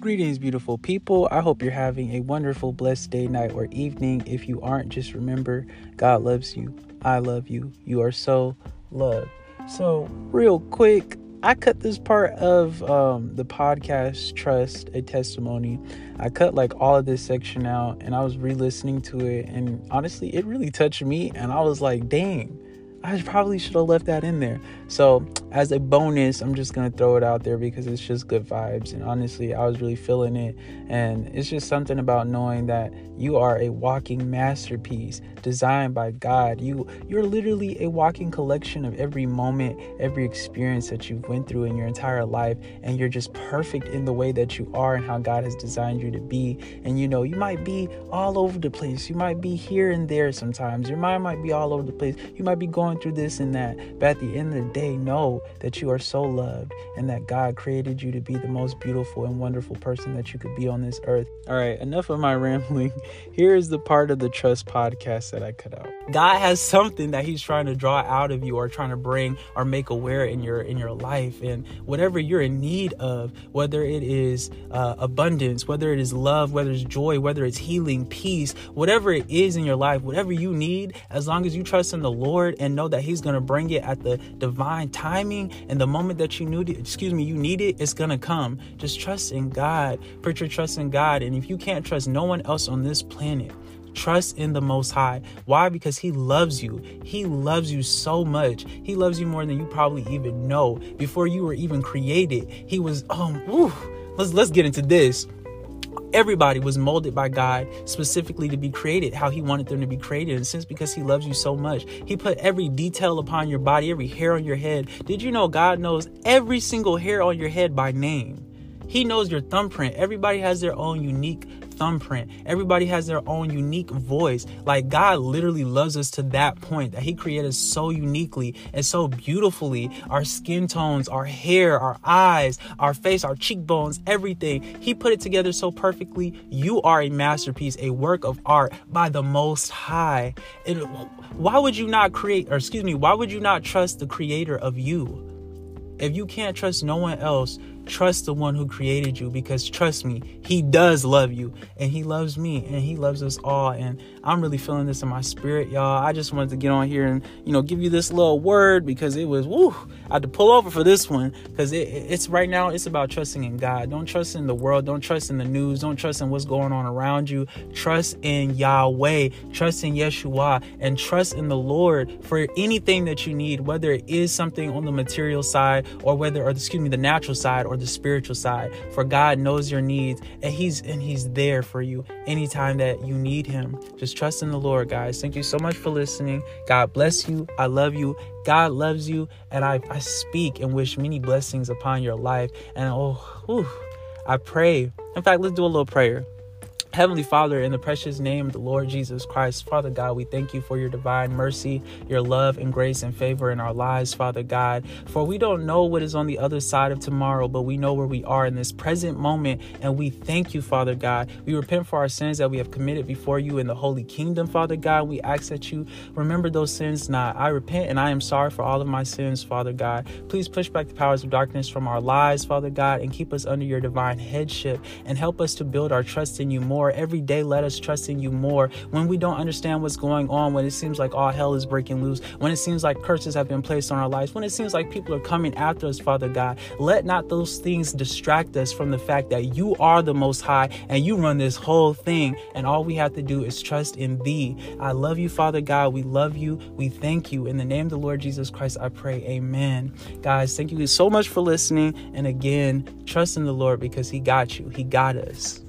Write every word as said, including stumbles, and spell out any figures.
Greetings, beautiful people. I hope you're having a wonderful, blessed day, night, or evening. If you aren't, just remember, God loves you. I love you. You are so loved. So, real quick, I cut this part of um, the podcast, Trust, a Testimony. I cut like all of this section out, and I was re-listening to it, and honestly, it really touched me, and I was like, dang, I probably should have left that in there. So as a bonus, I'm just going to throw it out there because it's just good vibes. And honestly, I was really feeling it. And it's just something about knowing that you are a walking masterpiece designed by God. You, you're literally a walking collection of every moment, every experience that you've went through in your entire life. And you're just perfect in the way that you are and how God has designed you to be. And, you know, you might be all over the place. You might be here and there sometimes. Your mind might be all over the place. You might be going through this and that. But at the end of the day, know that you are so loved and that God created you to be the most beautiful and wonderful person that you could be on this earth. All right, enough of my rambling. Here is the part of the Trust podcast that I cut out. God has something that he's trying to draw out of you or trying to bring or make aware in your in your life. And whatever you're in need of, whether it is uh, abundance, whether it is love, whether it's joy, whether it's healing, peace, whatever it is in your life, whatever you need, as long as you trust in the Lord and know that he's going to bring it at the divine timing and the moment that you need it, excuse me, you need it, it's going to come. Just trust in God. Put your trust in God. And if you can't trust no one else on this planet, trust in the Most High. Why? Because he loves you. He loves you so much. He loves you more than you probably even know. Before you were even created, he was, um, whew, let's, let's get into this. Everybody was molded by God specifically to be created how he wanted them to be created. And since because he loves you so much, he put every detail upon your body, every hair on your head. Did you know God knows every single hair on your head by name? He knows your thumbprint. Everybody has their own unique thumbprint. Everybody has their own unique voice. Like God literally loves us to that point that he created us so uniquely and so beautifully. Our skin tones, our hair, our eyes, our face, our cheekbones, everything. He put it together so perfectly. You are a masterpiece, a work of art by the Most High. And why would you not create, or excuse me, why would you not trust the creator of you? If you can't trust no one else, trust the one who created you, because trust me, he does love you and he loves me and he loves us all. And I'm really feeling this in my spirit, y'all. I just wanted to get on here and, you know, give you this little word because it was, woo, I had to pull over for this one because it, it's right now. It's about trusting in God. Don't trust in the world. Don't trust in the news. Don't trust in what's going on around you. Trust in Yahweh, trust in Yeshua, and trust in the Lord for anything that you need, whether it is something on the material side or whether, or excuse me, the natural side or the spiritual side. For God knows your needs and he's and he's there for you anytime that you need him. Just trust in the Lord, guys. Thank you so much for listening. God bless you. I love you. God loves you. And I, I speak and wish many blessings upon your life. And oh, whew, I pray. In fact, let's do a little prayer. Heavenly Father, in the precious name of the Lord Jesus Christ, Father God, we thank you for your divine mercy, your love and grace and favor in our lives, Father God. For we don't know what is on the other side of tomorrow, but we know where we are in this present moment. And we thank you, Father God. We repent for our sins that we have committed before you in the holy kingdom, Father God. We ask that you remember those sins not. I repent and I am sorry for all of my sins, Father God. Please push back the powers of darkness from our lives, Father God, and keep us under your divine headship and help us to build our trust in you more. Every day, let us trust in you more. When we don't understand what's going on, when it seems like all hell is breaking loose, when it seems like curses have been placed on our lives, when it seems like people are coming after us, Father God, let not those things distract us from the fact that you are the Most High and you run this whole thing. And all we have to do is trust in thee. I love you, Father God. We love you. We thank you. In the name of the Lord Jesus Christ, I pray. Amen. Guys, thank you so much for listening. And again, trust in the Lord because he got you. He got us.